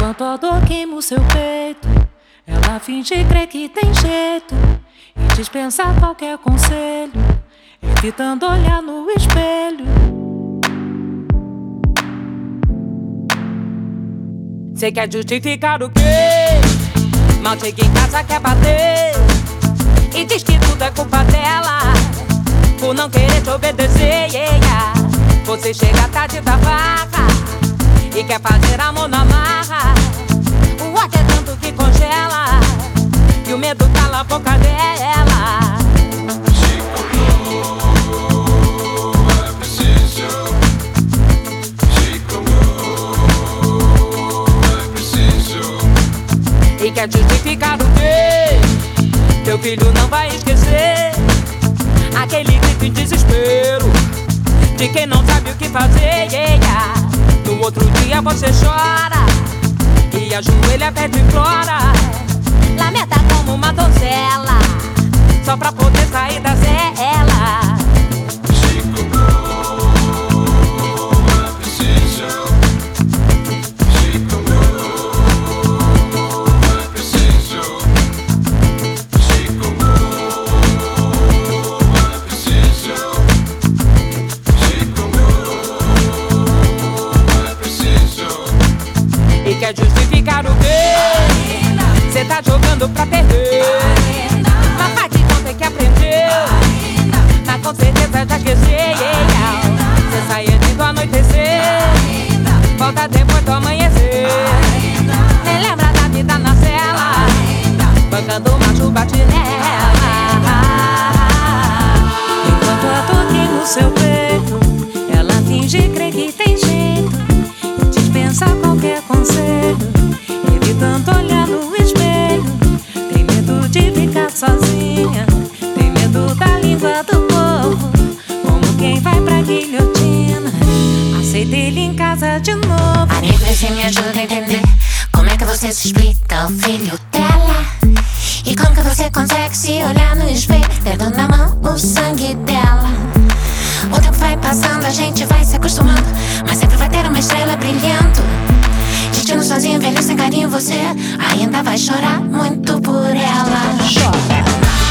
Enquanto a dor queima o seu peito, ela finge crer que tem jeito e dispensa qualquer conselho, evitando olhar no espelho. Cê quer justificar o quê? Mal chega em casa, quer bater e diz que tudo é culpa dela por não querer te obedecer, yeah. Você chega tarde da farra e quer fazer amor na marra. O ódio é tanto que congela e o medo cala a boca dela. É preciso. É preciso. E quer justificar o quê? Teu filho não vai esquecer aquele grito em desespero de quem não sabe o que fazer, yeah. No outro dia você chora e ajoelha, pede e implora, lamenta como uma donzela, só pra poder sair da cela. É preciso. É preciso. E quer justificar o quê? Cê tá jogando pra perder, mas faz de conta que aprendeu, mas com certeza já esqueceu. Cê sai antes do anoitecer, volta depois do amanhecer, nem lembra da vida na cela, bancando o macho bate nela. Enquanto a dor queima o seu peito, ela finge crer que tem jeito, dispensa qualquer conselho, evitando olhar no espelho. Tem medo de ficar sozinha, tem medo da língua do povo, como quem vai pra guilhotina. Aceita ele em casa de novo. Amigo, você me ajuda a entender como é que você se explica ao filho dela, e como que você consegue se olhar no espelho, tendo na mão o sangue dela. O tempo vai passando, a gente vai se acostumando, mas sempre vai ter uma estrela brilhando. Destino sozinho, velho, sem carinho, você ainda vai chorar muito por ela. Chora.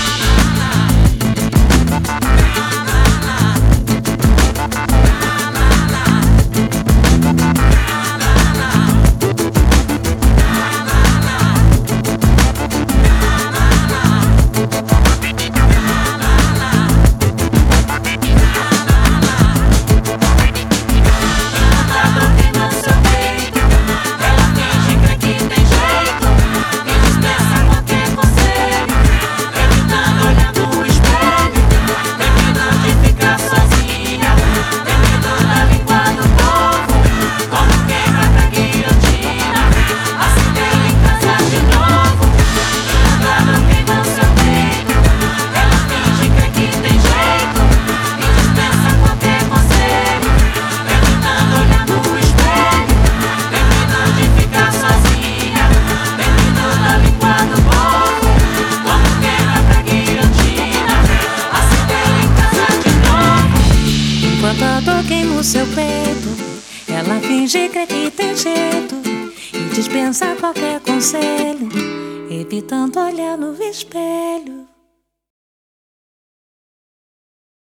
Enquanto a dor queima o seu peito, ela finge crer que tem jeito e dispensa qualquer conselho, evitando olhar no espelho.